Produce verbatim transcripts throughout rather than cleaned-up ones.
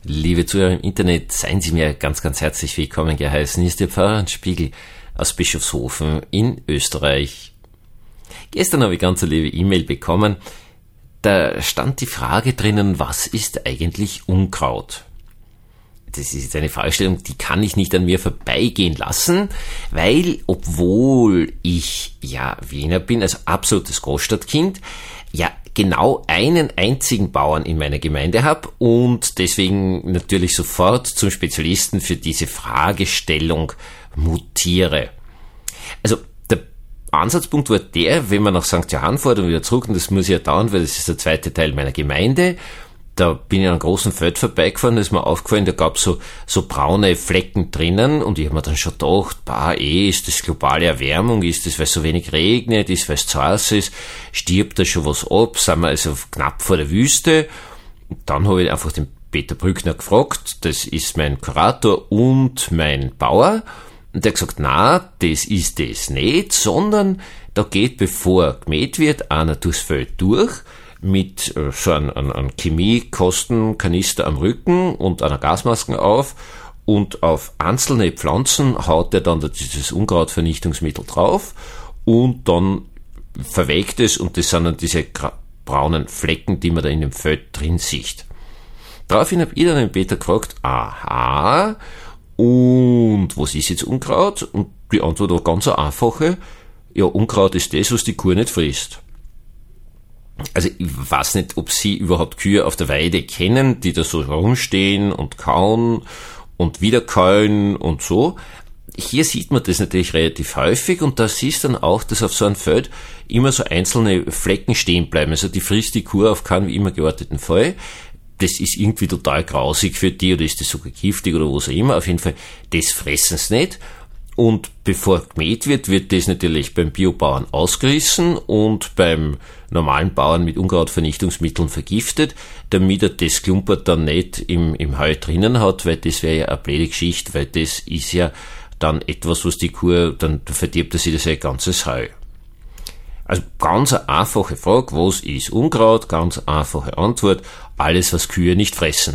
Liebe Zuhörer im Internet, seien Sie mir ganz, ganz herzlich willkommen geheißen. Hier ist der Pfarrer Spiegel aus Bischofshofen in Österreich. Gestern habe ich ganz eine liebe E-Mail bekommen. Da stand die Frage drinnen, was ist eigentlich Unkraut? Das ist jetzt eine Fragestellung, die kann ich nicht an mir vorbeigehen lassen, weil, obwohl ich ja Wiener bin, also absolutes Großstadtkind, ja genau einen einzigen Bauern in meiner Gemeinde habe und deswegen natürlich sofort zum Spezialisten für diese Fragestellung mutiere. Also der Ansatzpunkt war der, wenn man nach Sankt Johann fährt und wieder zurück, und das muss ja dauern, weil das ist der zweite Teil meiner Gemeinde. Da bin ich an einem großen Feld vorbeigefahren, da ist mir aufgefallen, da gab es so, so braune Flecken drinnen und ich habe mir dann schon gedacht, bah, eh, ist das globale Erwärmung, ist das, weil es so wenig regnet, ist, weil es zu heiß ist, stirbt da schon was ab, sind wir also knapp vor der Wüste. Und dann habe ich einfach den Peter Brückner gefragt, das ist mein Kurator und mein Bauer, und der hat gesagt, na, das ist das nicht, sondern da geht, bevor gemäht wird, einer durchs Feld durch, mit äh, so einem, einem, einem Chemiekostenkanister am Rücken und einer Gasmaske auf, und auf einzelne Pflanzen haut er dann dieses Unkrautvernichtungsmittel drauf und dann verwelkt es, und das sind dann diese braunen Flecken, die man da in dem Feld drin sieht. Daraufhin habe ich dann den Peter gefragt, aha, und was ist jetzt Unkraut? Und die Antwort war ganz eine einfache, ja, Unkraut ist das, was die Kuh nicht frisst. Also ich weiß nicht, ob Sie überhaupt Kühe auf der Weide kennen, die da so rumstehen und kauen und wieder kauen und so. Hier sieht man das natürlich relativ häufig, und da siehst du dann auch, dass auf so einem Feld immer so einzelne Flecken stehen bleiben. Also die frisst die Kuh auf keinen wie immer gearteten Fall. Das ist irgendwie total grausig für die, oder ist das sogar giftig oder was auch immer. Auf jeden Fall, das fressen sie nicht. Und bevor gemäht wird, wird das natürlich beim Biobauern ausgerissen und beim normalen Bauern mit Unkrautvernichtungsmitteln vergiftet, damit er das Klumpert dann nicht im, im Heu drinnen hat, weil das wäre ja eine blöde Geschichte, weil das ist ja dann etwas, was die Kuh, dann verdirbt er sich das ein ganzes Heu. Also ganz eine einfache Frage, was ist Unkraut? Ganz einfache Antwort, alles, was Kühe nicht fressen.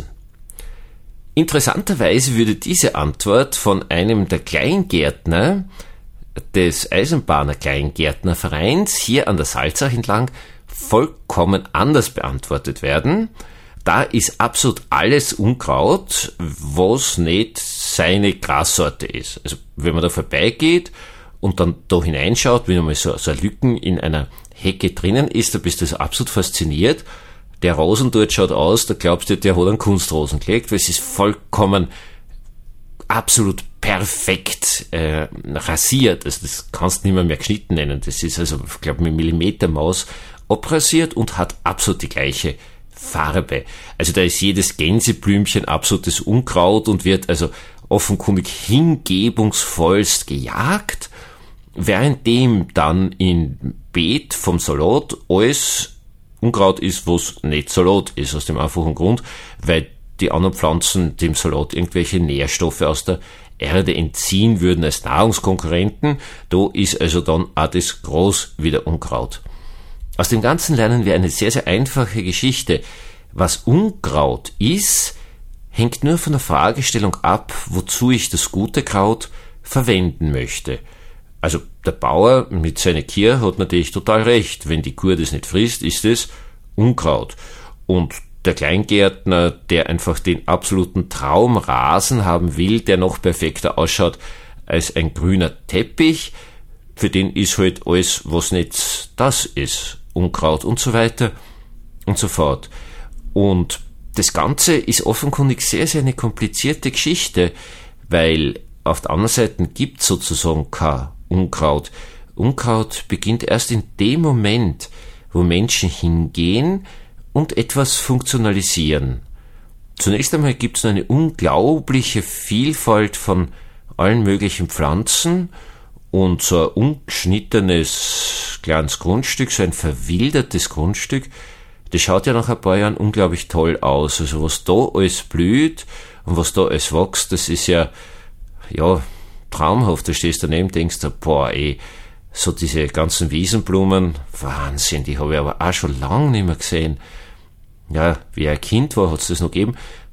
Interessanterweise würde diese Antwort von einem der Kleingärtner des Eisenbahner Kleingärtnervereins hier an der Salzach entlang vollkommen anders beantwortet werden. Da ist absolut alles Unkraut, was nicht seine Grassorte ist. Also wenn man da vorbeigeht und dann da hineinschaut, wenn einmal so, so eine Lücken in einer Hecke drinnen ist, da bist du so absolut fasziniert. Der Rosen dort schaut aus, da glaubst du, der hat einen Kunstrosen gelegt, weil es ist vollkommen absolut perfekt äh, rasiert. Also das kannst du nicht mehr, mehr geschnitten nennen. Das ist also, ich glaube, mit Millimetermaus abrasiert und hat absolut die gleiche Farbe. Also da ist jedes Gänseblümchen absolutes Unkraut und wird also offenkundig hingebungsvollst gejagt, währenddem dann in Beet vom Salat alles Unkraut ist, was nicht Salat ist, aus dem einfachen Grund, weil die anderen Pflanzen dem Salat irgendwelche Nährstoffe aus der Erde entziehen würden als Nahrungskonkurrenten. Da ist also dann auch das Gras wieder Unkraut. Aus dem Ganzen lernen wir eine sehr, sehr einfache Geschichte. Was Unkraut ist, hängt nur von der Fragestellung ab, wozu ich das gute Kraut verwenden möchte. Also der Bauer mit seiner Kuh hat natürlich total recht. Wenn die Kuh das nicht frisst, ist es Unkraut. Und der Kleingärtner, der einfach den absoluten Traumrasen haben will, der noch perfekter ausschaut als ein grüner Teppich, für den ist halt alles, was nicht das ist, Unkraut und so weiter und so fort. Und das Ganze ist offenkundig sehr, sehr eine komplizierte Geschichte, weil auf der anderen Seite gibt es sozusagen kein Unkraut. Unkraut beginnt erst in dem Moment, wo Menschen hingehen und etwas funktionalisieren. Zunächst einmal gibt es eine unglaubliche Vielfalt von allen möglichen Pflanzen und so ein ungeschnittenes kleines Grundstück, so ein verwildertes Grundstück, das schaut ja nach ein paar Jahren unglaublich toll aus. Also was da alles blüht und was da alles wächst, das ist ja, ja, traumhaft. Da stehst du daneben und denkst, boah, ey, so diese ganzen Wiesenblumen, Wahnsinn, die habe ich aber auch schon lange nicht mehr gesehen. Ja, wie ein Kind war, hat es das noch gegeben.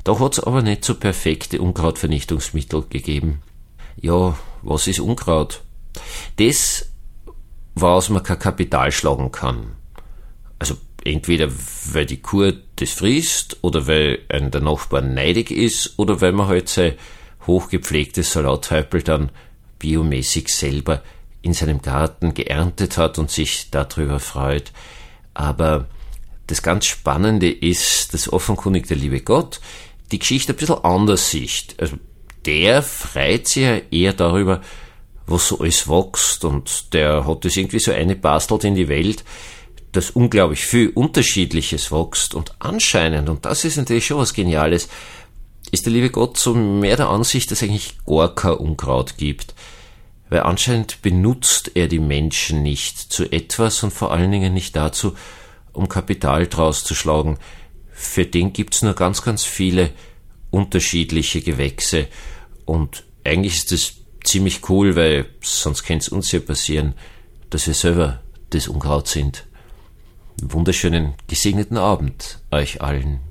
Da hat's aber nicht so perfekte Unkrautvernichtungsmittel gegeben. Ja, was ist Unkraut? Das, woraus man kein Kapital schlagen kann. Also entweder weil die Kuh das frisst oder weil ein der Nachbar neidig ist oder weil man halt sein hochgepflegtes Salathäupl dann biomäßig selber in seinem Garten geerntet hat und sich darüber freut. Aber das ganz Spannende ist, dass offenkundig der liebe Gott die Geschichte ein bisschen anders sieht. Also der freut sich ja eher darüber, was so alles wächst, und der hat das irgendwie so eingebastelt in die Welt, dass unglaublich viel Unterschiedliches wächst, und anscheinend, und das ist natürlich schon was Geniales, ist der liebe Gott so mehr der Ansicht, dass es eigentlich gar kein Unkraut gibt. Weil anscheinend benutzt er die Menschen nicht zu etwas und vor allen Dingen nicht dazu, um Kapital draus zu schlagen. Für den gibt's nur ganz, ganz viele unterschiedliche Gewächse, und eigentlich ist das ziemlich cool, weil sonst könnte es uns ja passieren, dass wir selber das Unkraut sind. Wunderschönen, gesegneten Abend euch allen.